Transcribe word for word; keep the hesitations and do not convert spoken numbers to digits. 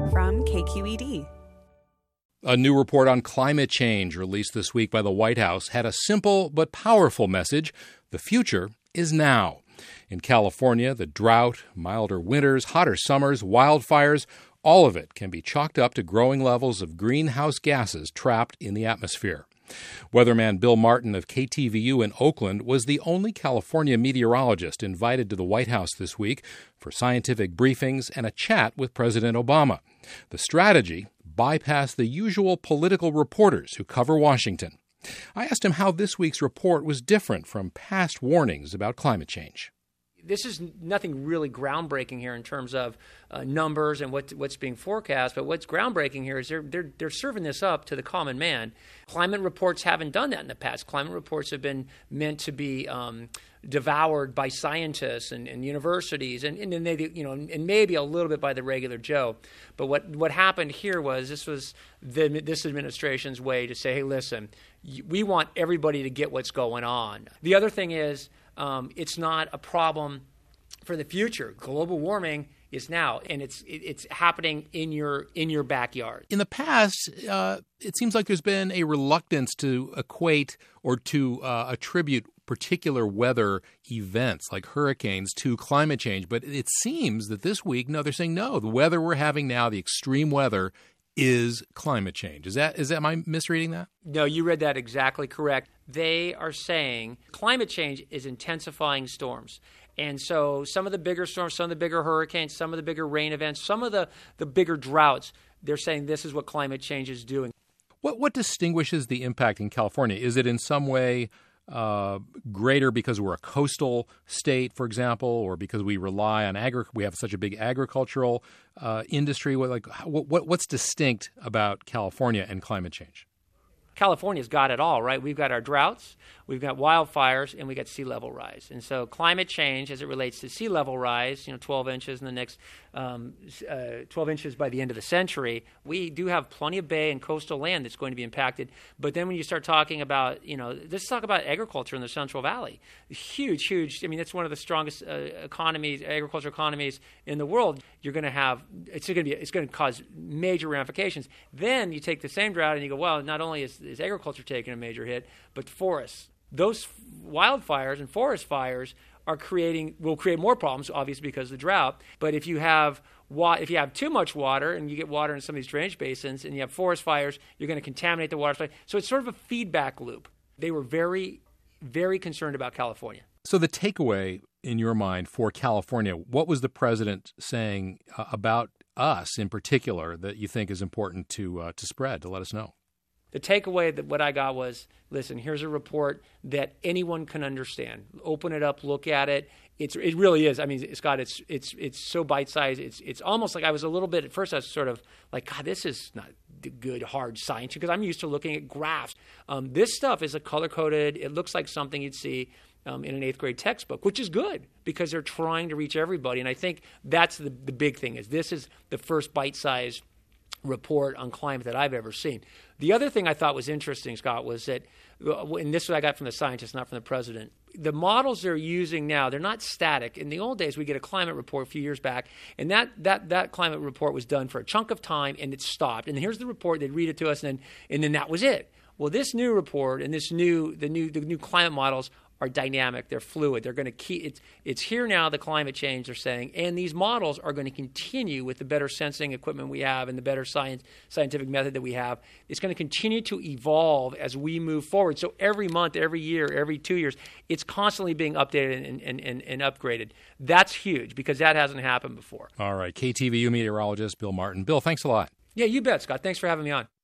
from K Q E D. A new report on climate change released this week by the White House had a simple but powerful message. The future is now. In California, the drought, milder winters, hotter summers, wildfires, all of it can be chalked up to growing levels of greenhouse gases trapped in the atmosphere. Weatherman Bill Martin of K T V U in Oakland was the only California meteorologist invited to the White House this week for scientific briefings and a chat with President Obama. The strategy: bypass the usual political reporters who cover Washington. I asked him how this week's report was different from past warnings about climate change. This is nothing really groundbreaking here in terms of uh, numbers and what, what's being forecast, but what's groundbreaking here is they're, they're, they're serving this up to the common man. Climate reports haven't done that in the past. Climate reports have been meant to be um, devoured by scientists and, and universities and, and, they, you know, and maybe a little bit by the regular Joe. But what, what happened here was this was the, this administration's way to say, hey, listen, we want everybody to get what's going on. The other thing is, Um, it's not a problem for the future. Global warming is now, and it's it, it's happening in your in your backyard. In the past, uh, it seems like there's been a reluctance to equate or to uh, attribute particular weather events like hurricanes to climate change. But it seems that this week, no, they're saying no. The weather we're having now, the extreme weather, is climate change. Is that is that am I misreading that? No, you read that exactly correct. They are saying climate change is intensifying storms. And so some of the bigger storms, some of the bigger hurricanes, some of the bigger rain events, some of the, the bigger droughts, they're saying this is what climate change is doing. What what distinguishes the impact in California? Is it in some way uh, greater because we're a coastal state, for example, or because we rely on agri- we have such a big agricultural uh, industry? What, like, what, what what's distinct about California and climate change? California's got it all, right? We've got our droughts, we've got wildfires, and we got sea level rise. And so climate change, as it relates to sea level rise, you know, twelve inches in the next um, uh, twelve inches by the end of the century, we do have plenty of bay and coastal land that's going to be impacted. But then when you start talking about, you know, let's talk about agriculture in the Central Valley. Huge, huge. I mean, it's one of the strongest uh, economies, agriculture economies in the world. You're going to have, it's going to be, it's going to cause major ramifications. Then you take the same drought and you go, well, not only is is agriculture taking a major hit, but forests. Those wildfires and forest fires are creating will create more problems, obviously because of the drought. But if you have wa- if you have too much water and you get water in some of these drainage basins and you have forest fires, you're going to contaminate the water supply. So it's sort of a feedback loop. They were very, very concerned about California. So the takeaway in your mind for California, what was the president saying uh, about us in particular that you think is important to uh, to spread, to let us know? The takeaway that what I got was, listen, here's a report that anyone can understand. Open it up, look at it. It's it really is. I mean, Scott, it's it's it's so bite-sized. It's it's almost like I was a little bit at first. I was sort of like, God, this is not good hard science because I'm used to looking at graphs. Um, this stuff is a color-coded. It looks like something you'd see um, in an eighth grade textbook, which is good because they're trying to reach everybody. And I think that's the the big thing is this is the first bite-sized report on climate that I've ever seen. The other thing I thought was interesting, Scott, was that, and this is what I got from the scientists, not from the president, the models they're using now, they're not static. In the old days, we get a climate report a few years back, and that that that climate report was done for a chunk of time, and it stopped. And here's the report, they'd read it to us, and then, and then that was it. Well, this new report and this new the new the new climate models are dynamic. They're fluid. They're going to keep it's it's here now. The climate change they're saying, and these models are going to continue with the better sensing equipment we have and the better science scientific method that we have. It's going to continue to evolve as we move forward. So every month, every year, every two years, it's constantly being updated and and, and, and upgraded. That's huge because that hasn't happened before. All right, K T V U meteorologist Bill Martin. Bill, thanks a lot. Yeah, you bet, Scott. Thanks for having me on.